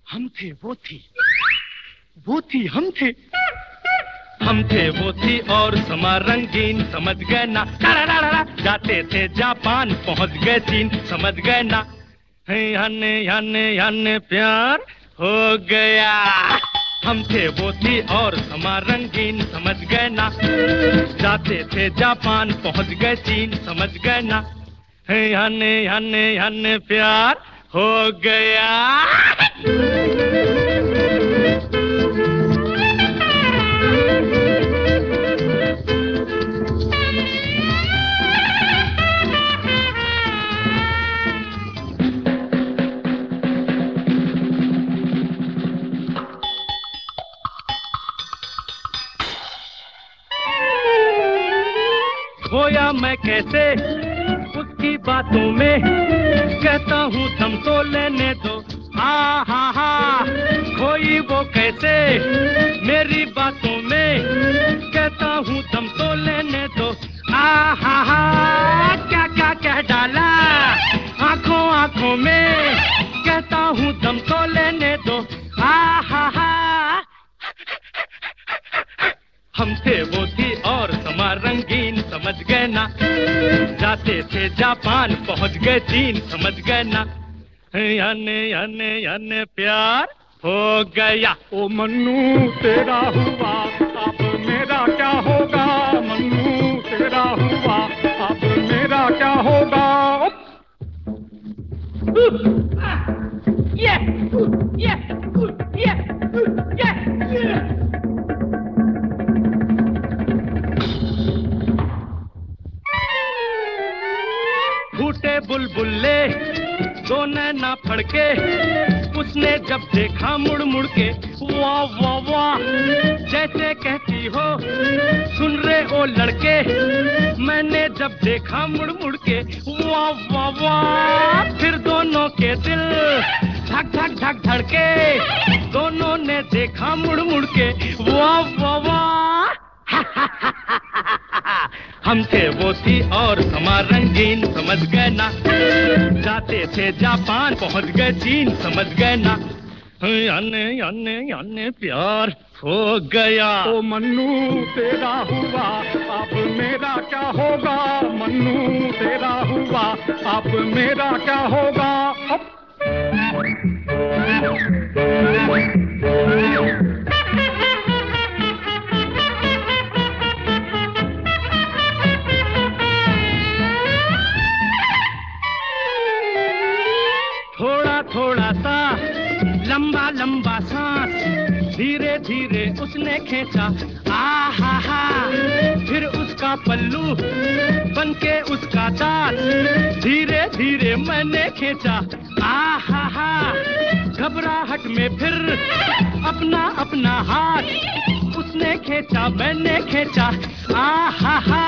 हम थे वो थी, वो थी हम थे, हम थे वो थी और समा रंगीन, समझ गए ना। जाते थे जापान पहुंच गए चीन, समझ गए ना। हने हने हने प्यार हो गया। हम थे वो थी और समा रंगीन, समझ गए ना। जाते थे जापान पहुंच गए चीन, समझ गए ना। हने हने हने प्यार हो गया। खोया मैं कैसे उसकी बातों में, कहता हूँ दम तो लेने दो। हा हा हा, खोई वो कैसे मेरी बातों में, कहता हूँ दम तो लेने दो। हा हा, क्या क्या कह डाला आंखों आंखों में, कहता हूँ दम तो लेने दो। हा, हम थे वो थी और समा रंगीन, समझ गए ना। जाते थे जापान पहुंच गए चीन, समझ गए ना। याने याने याने प्यार हो गया। ओ मन्नू तेरा हुआ अब मेरा क्या होगा, मन्नू तेरा हुआ अब मेरा क्या होगा। ये ये ये ये फूटे बुलबुल्ले दो नैना फड़के, उसने जब देखा मुड़ मुड़ के, वाह वाह वाह, जैसे कहती हो सुन रे ओ लड़के। मैंने जब देखा मुड़ मुड़ के, वाह वाह वाह, फिर दोनों के दिल धक धक धक धड़के। दोनों ने देखा मुड़ मुड़ के, वाह वाह वाह। हम थे वो थी और समा रंगीन, समझ गए ना। जाते थे जापान पहुंच गए चीन, समझ गए ना। याने याने याने प्यार हो गया। ओ मन्नू तेरा हुआ अब मेरा क्या होगा, मन्नू तेरा हुआ अब मेरा क्या होगा। थोड़ा थोड़ा सा लंबा लंबा सांस, धीरे धीरे उसने खींचा। आ हा हा, फिर उसका पल्लू बनके उसका दांत, धीरे धीरे मैंने खींचा। आ हा हा, घबराहट में फिर अपना अपना हाथ उसने खींचा, मैंने खींचा। आ हा हा,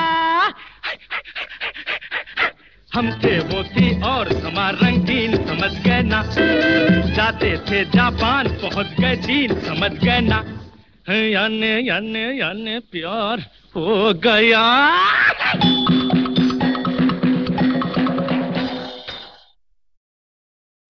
हम थे वो थी और समा रंगीन, समझ गए ना। जाते थे जापान पहुंच गए चीन, समझ गए ना। याने याने याने प्यार हो गया।